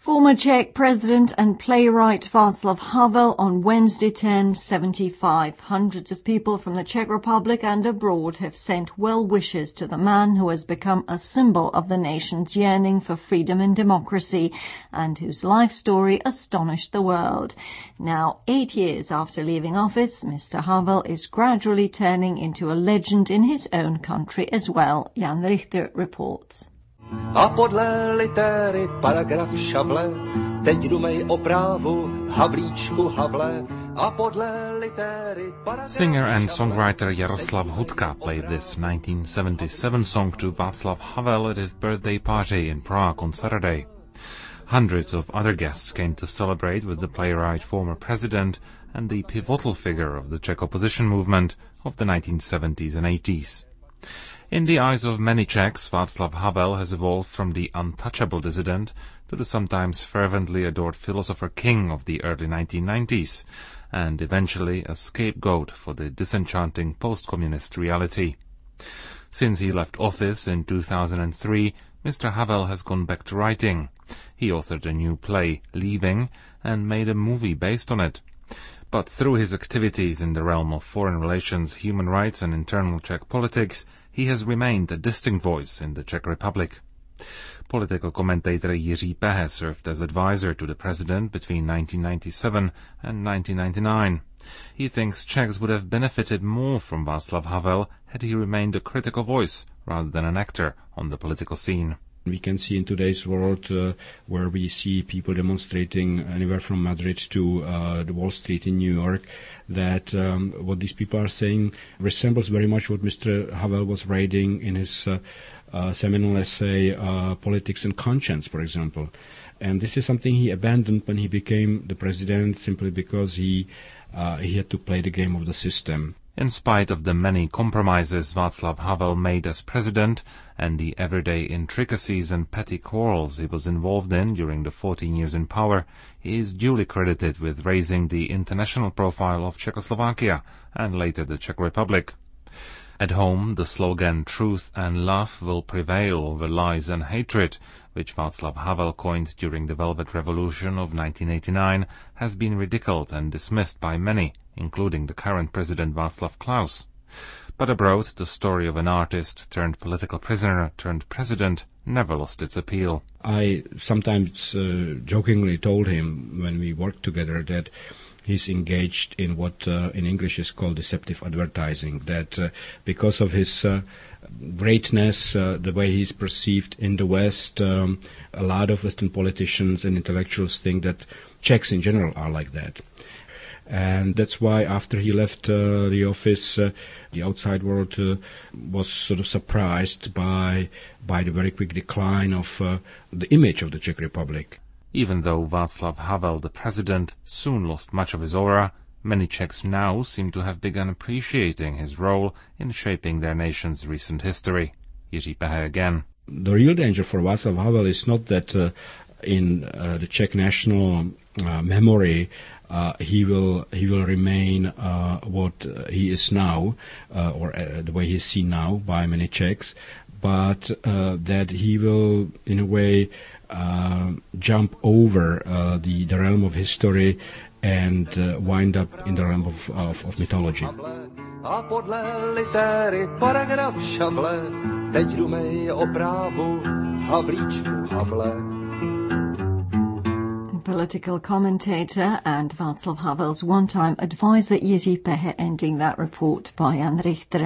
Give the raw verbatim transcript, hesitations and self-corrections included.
Former Czech President and playwright Václav Havel on Wednesday turned seventy-five. Hundreds of people from the Czech Republic and abroad have sent well wishes to the man who has become a symbol of the nation's yearning for freedom and democracy, and whose life story astonished the world. Now, eight years after leaving office, Mister Havel is gradually turning into a legend in his own country as well. Jan Richter reports. A podle litery paragraf šable, teď dumej o právu, Havlíčku Havle. A podle litery paragraf Singer and songwriter Jaroslav Hudka played this nineteen seventy-seven song to Václav Havel at his birthday party in Prague on Saturday. Hundreds of other guests came to celebrate with the playwright, former president, and the pivotal figure of the Czech opposition movement of the nineteen seventies and eighties. In the eyes of many Czechs, Václav Havel has evolved from the untouchable dissident to the sometimes fervently adored philosopher-king of the early nineteen nineties, and eventually a scapegoat for the disenchanting post-communist reality. Since he left office in two thousand three, Mister Havel has gone back to writing. He authored a new play, Leaving, and made a movie based on it. But through his activities in the realm of foreign relations, human rights and internal Czech politics, he has remained a distinct voice in the Czech Republic. Political commentator Jiří Pehe served as advisor to the president between nineteen ninety-seven and nineteen ninety-nine. He thinks Czechs would have benefited more from Václav Havel had he remained a critical voice rather than an actor on the political scene. We can see in today's world uh, where we see people demonstrating anywhere from Madrid to uh, the Wall Street in New York, that um, what these people are saying resembles very much what Mister Havel was writing in his uh, uh, seminal essay, uh, Politics and Conscience, for example. And this is something he abandoned when he became the president, simply because he uh, he had to play the game of the system. In spite of the many compromises Václav Havel made as president and the everyday intricacies and petty quarrels he was involved in during the fourteen years in power, he is duly credited with raising the international profile of Czechoslovakia and later the Czech Republic. At home, the slogan "Truth and Love will prevail over lies and hatred," which Václav Havel coined during the Velvet Revolution of nineteen eighty-nine, has been ridiculed and dismissed by many, including the current president Václav Klaus. But abroad, the story of an artist turned political prisoner turned president never lost its appeal. I sometimes uh, jokingly told him when we worked together that he's engaged in what uh, in English is called deceptive advertising, that uh, because of his uh, greatness, uh, the way he's perceived in the West, um, a lot of Western politicians and intellectuals think that Czechs in general are like that. And that's why after he left uh, the office, uh, the outside world uh, was sort of surprised by by the very quick decline of uh, the image of the Czech Republic. Even though Václav Havel, the president, soon lost much of his aura, many Czechs now seem to have begun appreciating his role in shaping their nation's recent history. Jiří Pehe again. The real danger for Václav Havel is not that uh, in uh, the Czech national uh, memory Uh, he will he will remain uh, what uh, he is now, uh, or uh, the way he's seen now by many Czechs, but uh, that he will, in a way, uh, jump over uh, the, the realm of history and uh, wind up in the realm of, of, of mythology. A podle litery paragraf šable, teď dumej o právu, Havlíčku Havle. Political commentator and Václav Havel's one-time advisor Jiří Pehe ending that report by Jan Richter.